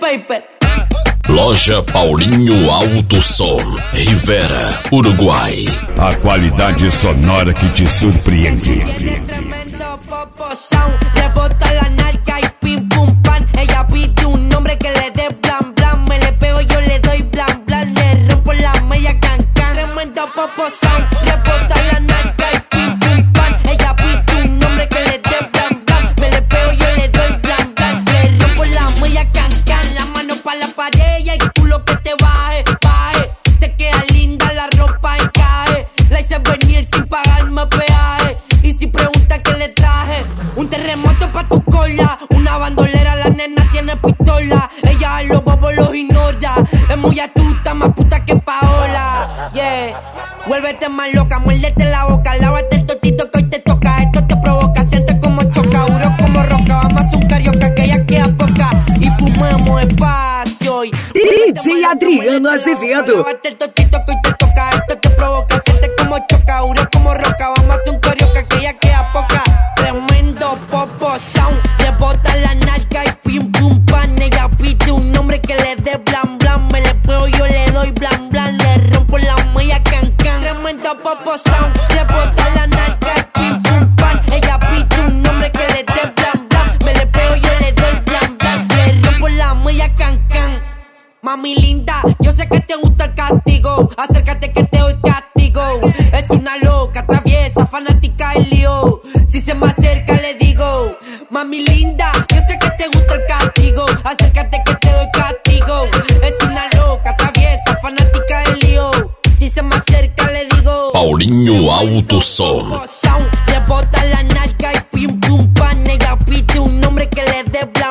Paper. Loja Paulinho Alto Som, Rivera, Uruguai. A qualidade sonora que te surpreende. Tremendo popozón, le bota la narca y pim pum pan. Ella pide un nombre que le dé blan blan. Me le pego, yo le doy blan blan. Le rompo la media can can. Tremendo popozón, le bota la narca y pim pum pan. Ella pide un nombre que le dé blan blan. Me le pego, yo le doy blan blan. Le rompo la media can can. La mano pa' la pared y el culo que te baje, baje. Te queda linda la ropa encaje. La hice venir sin pagarme peaje. Y si pregunta qué le traje, un terremoto pa' tu cola. Una bandolera, la nena tiene pistola. Ella a los bobos los ignora. Es muy astuta, más puta que Paola. Yeah, vuélvete más loca, muérdete la boca. Lávate el totito que hoy te toca. Esto te provoca, siente como choca. Duro como roca, vamos a hacer un karaoke que ya queda poca. Y fumemos espacio y DJ Adriano Azevedo. Lávate el totito que hoy te toca. Esto te provoca, siente como choca. Duro como roca, vamos a hacer un karaoke que ya queda poca. Tremendo popozón, le bota la narca y pim pum pan. Ella pide un nombre que le dé blan blan. Me le pego, yo le doy blan blan. Le rompo la media can can. Tremendo popozón, le bota la narca y pim pum pan. Ella pide un nombre que le dé blan blan. Me le pego, yo le doy blan blan. Le rompo la media can can. Mami linda, yo sé que te gusta el castigo. Acércate que te doy castigo. Es una loca, traviesa, fanática y lío. Si se me acerca le digo, mami linda, yo sé que te gusta el castigo. Acércate que te doy castigo. Es una loca, traviesa, fanática y lío. Si se me acerca le digo, Paulinho Alto Som. le bota la narca y pim pum pan. Ella pide un nombre que le dé bla